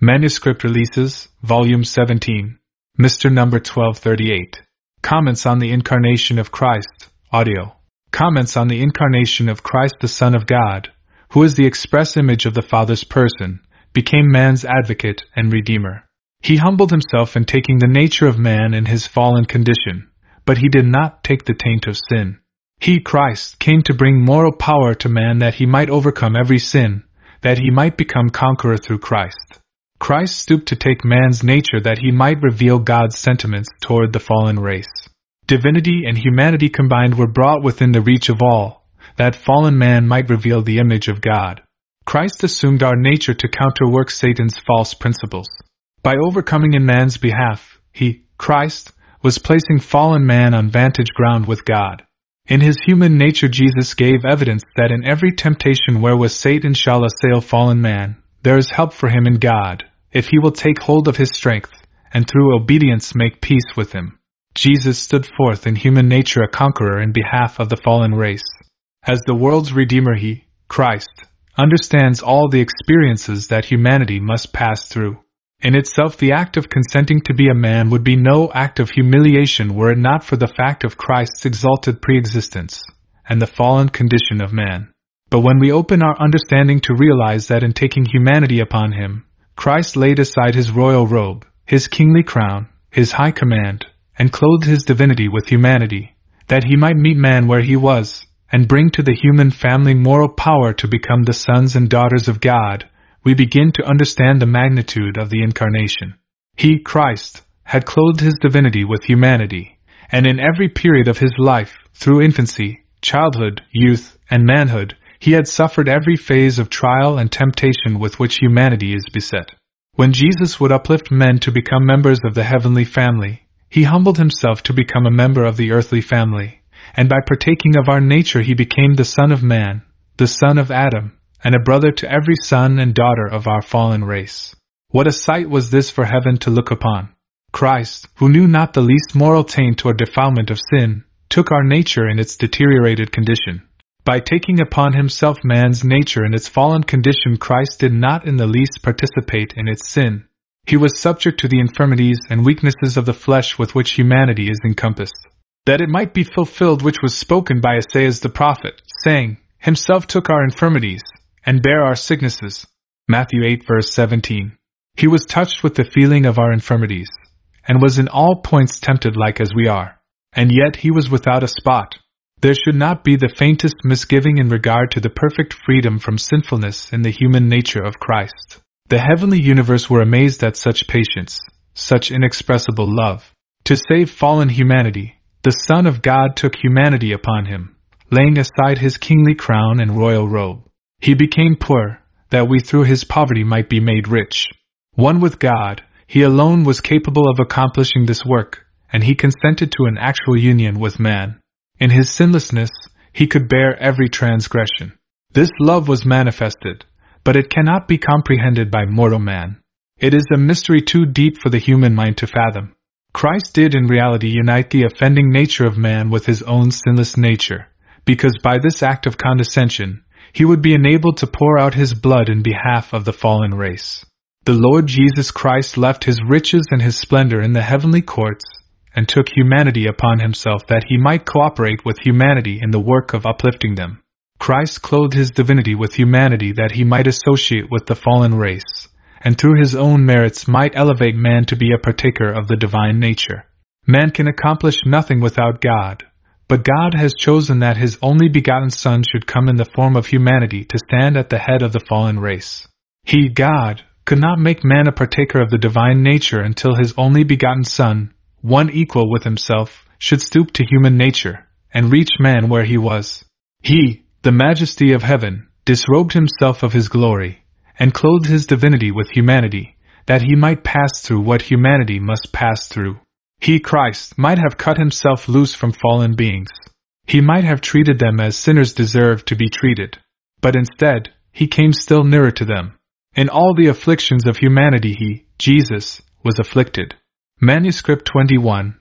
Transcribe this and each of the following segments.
Manuscript Releases, Volume 17. Mr. Number 1238. Comments on the Incarnation of Christ, Audio. Comments on the Incarnation of Christ the Son of God, who is the express image of the Father's person, became man's advocate and redeemer. He humbled himself in taking the nature of man in his fallen condition, but he did not take the taint of sin. He, Christ, came to bring moral power to man that he might overcome every sin, that he might become conqueror through Christ. Christ stooped to take man's nature that he might reveal God's sentiments toward the fallen race. Divinity and humanity combined were brought within the reach of all, that fallen man might reveal the image of God. Christ assumed our nature to counterwork Satan's false principles. By overcoming in man's behalf, he, Christ, was placing fallen man on vantage ground with God. In his human nature Jesus gave evidence that in every temptation wherewith Satan shall assail fallen man, there is help for him in God, if he will take hold of his strength, and through obedience make peace with him. Jesus stood forth in human nature a conqueror in behalf of the fallen race. As the world's Redeemer he, Christ, understands all the experiences that humanity must pass through. In itself the act of consenting to be a man would be no act of humiliation were it not for the fact of Christ's exalted pre-existence, and the fallen condition of man. But when we open our understanding to realize that in taking humanity upon him, Christ laid aside his royal robe, his kingly crown, his high command, and clothed his divinity with humanity, that he might meet man where he was, and bring to the human family moral power to become the sons and daughters of God, we begin to understand the magnitude of the Incarnation. He, Christ, had clothed his divinity with humanity, and in every period of his life, through infancy, childhood, youth, and manhood, he had suffered every phase of trial and temptation with which humanity is beset. When Jesus would uplift men to become members of the heavenly family, he humbled himself to become a member of the earthly family, and by partaking of our nature he became the Son of Man, the son of Adam, and a brother to every son and daughter of our fallen race. What a sight was this for heaven to look upon! Christ, who knew not the least moral taint or defilement of sin, took our nature in its deteriorated condition. By taking upon himself man's nature in its fallen condition, Christ did not in the least participate in its sin. He was subject to the infirmities and weaknesses of the flesh with which humanity is encompassed, that it might be fulfilled which was spoken by Isaiah the prophet, saying, Himself took our infirmities, and bare our sicknesses. Matthew 8 verse 17. He was touched with the feeling of our infirmities, and was in all points tempted like as we are. And yet he was without a spot. There should not be the faintest misgiving in regard to the perfect freedom from sinfulness in the human nature of Christ. The heavenly universe were amazed at such patience, such inexpressible love. To save fallen humanity, the Son of God took humanity upon him, laying aside his kingly crown and royal robe. He became poor, that we through his poverty might be made rich. One with God, he alone was capable of accomplishing this work, and he consented to an actual union with man. In his sinlessness, he could bear every transgression. This love was manifested, but it cannot be comprehended by mortal man. It is a mystery too deep for the human mind to fathom. Christ did in reality unite the offending nature of man with his own sinless nature, because by this act of condescension, he would be enabled to pour out his blood in behalf of the fallen race. The Lord Jesus Christ left his riches and his splendor in the heavenly courts, and took humanity upon himself that he might cooperate with humanity in the work of uplifting them. Christ clothed his divinity with humanity that he might associate with the fallen race, and through his own merits might elevate man to be a partaker of the divine nature. Man can accomplish nothing without God, but God has chosen that his only begotten Son should come in the form of humanity to stand at the head of the fallen race. He, God, could not make man a partaker of the divine nature until his only begotten Son, one equal with himself, should stoop to human nature, and reach man where he was. He, the majesty of heaven, disrobed himself of his glory, and clothed his divinity with humanity, that he might pass through what humanity must pass through. He, Christ, might have cut himself loose from fallen beings. He might have treated them as sinners deserve to be treated. But instead, he came still nearer to them. In all the afflictions of humanity he, Jesus, was afflicted. Manuscript 21,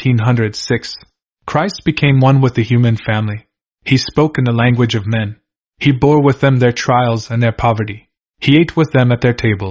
1906. Christ became one with the human family. He spoke in the language of men. He bore with them their trials and their poverty. He ate with them at their tables,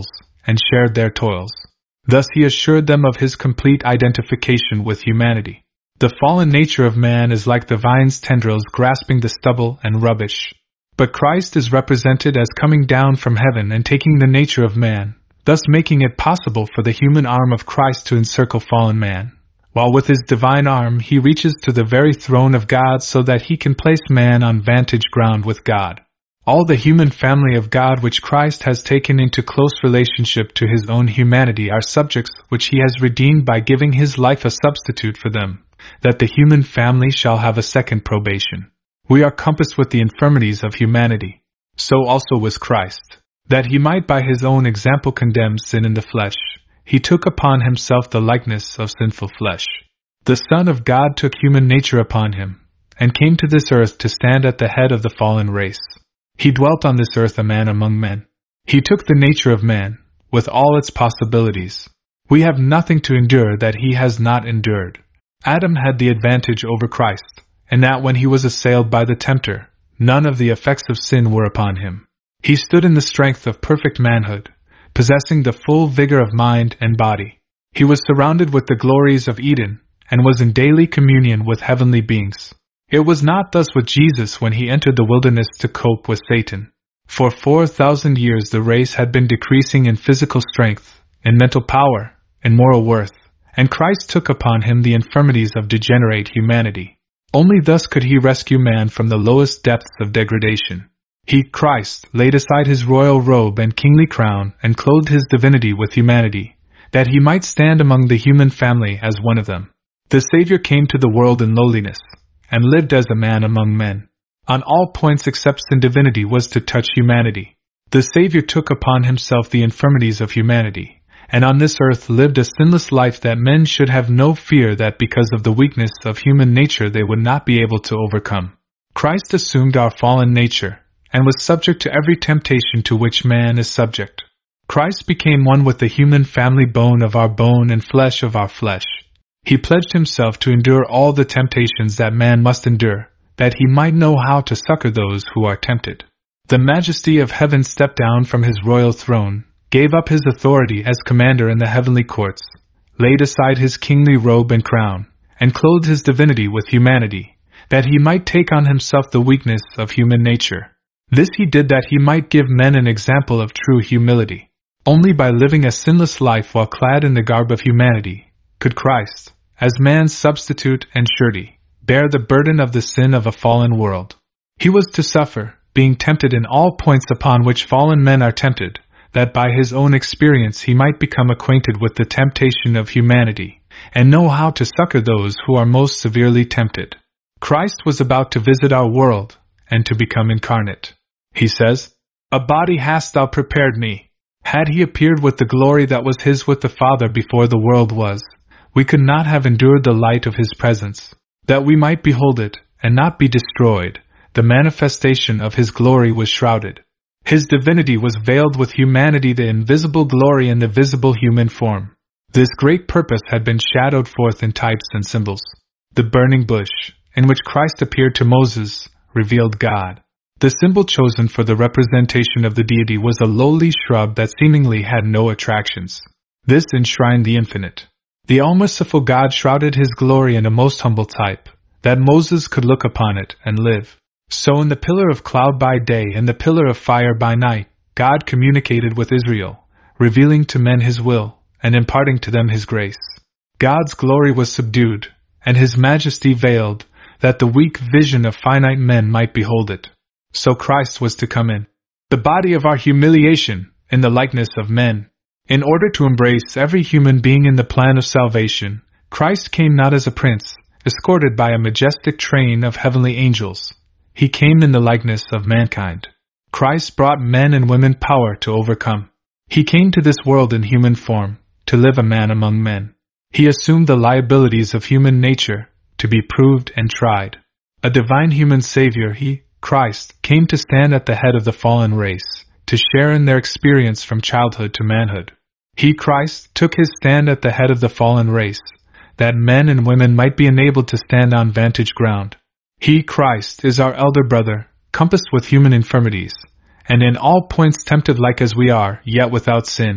and shared their toils. Thus he assured them of his complete identification with humanity. The fallen nature of man is like the vine's tendrils grasping the stubble and rubbish. But Christ is represented as coming down from heaven and taking the nature of man, thus making it possible for the human arm of Christ to encircle fallen man, while with his divine arm he reaches to the very throne of God so that he can place man on vantage ground with God. All the human family of God which Christ has taken into close relationship to his own humanity are subjects which he has redeemed by giving his life a substitute for them, that the human family shall have a second probation. We are compassed with the infirmities of humanity. So also was Christ. That he might by his own example condemn sin in the flesh, he took upon himself the likeness of sinful flesh. The Son of God took human nature upon him, and came to this earth to stand at the head of the fallen race. He dwelt on this earth a man among men. He took the nature of man, with all its possibilities. We have nothing to endure that he has not endured. Adam had the advantage over Christ, and that when he was assailed by the tempter, none of the effects of sin were upon him. He stood in the strength of perfect manhood, possessing the full vigor of mind and body. He was surrounded with the glories of Eden, and was in daily communion with heavenly beings. It was not thus with Jesus when he entered the wilderness to cope with Satan. For 4,000 years the race had been decreasing in physical strength, in mental power, in moral worth, and Christ took upon him the infirmities of degenerate humanity. Only thus could he rescue man from the lowest depths of degradation. He, Christ, laid aside his royal robe and kingly crown and clothed his divinity with humanity, that he might stand among the human family as one of them. The Savior came to the world in lowliness, and lived as a man among men. On all points except sin, divinity was to touch humanity. The Savior took upon himself the infirmities of humanity, and on this earth lived a sinless life that men should have no fear that because of the weakness of human nature they would not be able to overcome. Christ assumed our fallen nature, and was subject to every temptation to which man is subject. Christ became one with the human family, bone of our bone and flesh of our flesh. He pledged himself to endure all the temptations that man must endure, that he might know how to succor those who are tempted. The majesty of heaven stepped down from his royal throne, gave up his authority as commander in the heavenly courts, laid aside his kingly robe and crown, and clothed his divinity with humanity, that he might take on himself the weakness of human nature. This he did that he might give men an example of true humility. Only by living a sinless life while clad in the garb of humanity, could Christ, as man's substitute and surety, bear the burden of the sin of a fallen world. He was to suffer, being tempted in all points upon which fallen men are tempted, that by his own experience he might become acquainted with the temptation of humanity, and know how to succor those who are most severely tempted. Christ was about to visit our world, and to become incarnate. He says, "A body hast thou prepared me." Had he appeared with the glory that was his with the Father before the world was, we could not have endured the light of his presence. That we might behold it, and not be destroyed, the manifestation of his glory was shrouded. His divinity was veiled with humanity, the invisible glory in the visible human form. This great purpose had been shadowed forth in types and symbols. The burning bush, in which Christ appeared to Moses, revealed God. The symbol chosen for the representation of the deity was a lowly shrub that seemingly had no attractions. This enshrined the infinite. The all-merciful God shrouded his glory in a most humble type, that Moses could look upon it and live. So in the pillar of cloud by day and the pillar of fire by night, God communicated with Israel, revealing to men his will, and imparting to them his grace. God's glory was subdued, and his majesty veiled, that the weak vision of finite men might behold it. So Christ was to come in the body of our humiliation, in the likeness of men. In order to embrace every human being in the plan of salvation, Christ came not as a prince, escorted by a majestic train of heavenly angels. He came in the likeness of mankind. Christ brought men and women power to overcome. He came to this world in human form, to live a man among men. He assumed the liabilities of human nature, to be proved and tried. A divine human Savior, he, Christ, came to stand at the head of the fallen race, to share in their experience from childhood to manhood. He, Christ, took his stand at the head of the fallen race, that men and women might be enabled to stand on vantage ground. He, Christ, is our elder brother, compassed with human infirmities, and in all points tempted like as we are, yet without sin.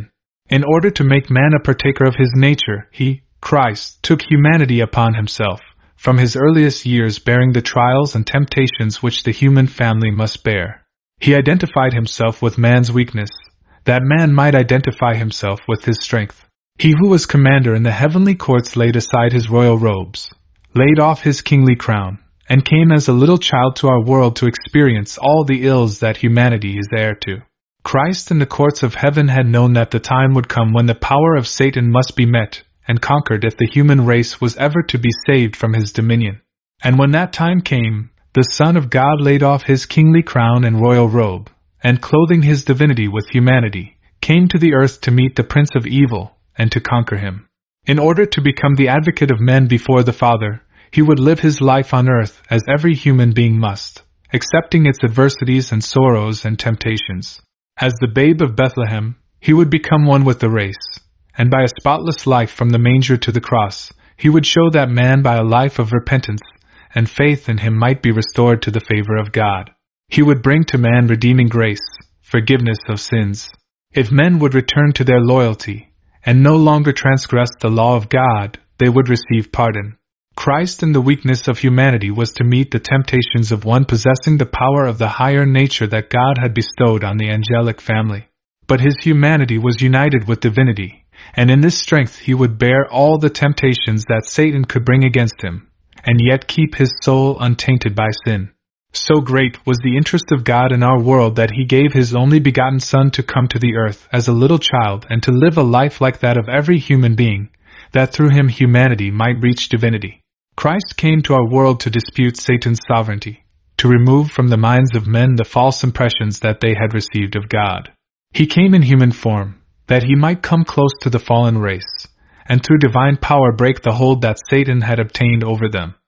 In order to make man a partaker of his nature, he, Christ, took humanity upon himself, from his earliest years bearing the trials and temptations which the human family must bear. He identified himself with man's weakness, that man might identify himself with his strength. He who was commander in the heavenly courts laid aside his royal robes, laid off his kingly crown, and came as a little child to our world to experience all the ills that humanity is heir to. Christ in the courts of heaven had known that the time would come when the power of Satan must be met and conquered if the human race was ever to be saved from his dominion. And when that time came, the Son of God laid off his kingly crown and royal robe, and clothing his divinity with humanity, came to the earth to meet the Prince of Evil and to conquer him. In order to become the advocate of men before the Father, he would live his life on earth as every human being must, accepting its adversities and sorrows and temptations. As the babe of Bethlehem, he would become one with the race, and by a spotless life from the manger to the cross, he would show that man by a life of repentance and faith in him might be restored to the favor of God. He would bring to man redeeming grace, forgiveness of sins. If men would return to their loyalty, and no longer transgress the law of God, they would receive pardon. Christ in the weakness of humanity was to meet the temptations of one possessing the power of the higher nature that God had bestowed on the angelic family. But his humanity was united with divinity, and in this strength he would bear all the temptations that Satan could bring against him, and yet keep his soul untainted by sin. So great was the interest of God in our world that he gave his only begotten Son to come to the earth as a little child and to live a life like that of every human being, that through him humanity might reach divinity. Christ came to our world to dispute Satan's sovereignty, to remove from the minds of men the false impressions that they had received of God. He came in human form, that he might come close to the fallen race, and through divine power break the hold that Satan had obtained over them.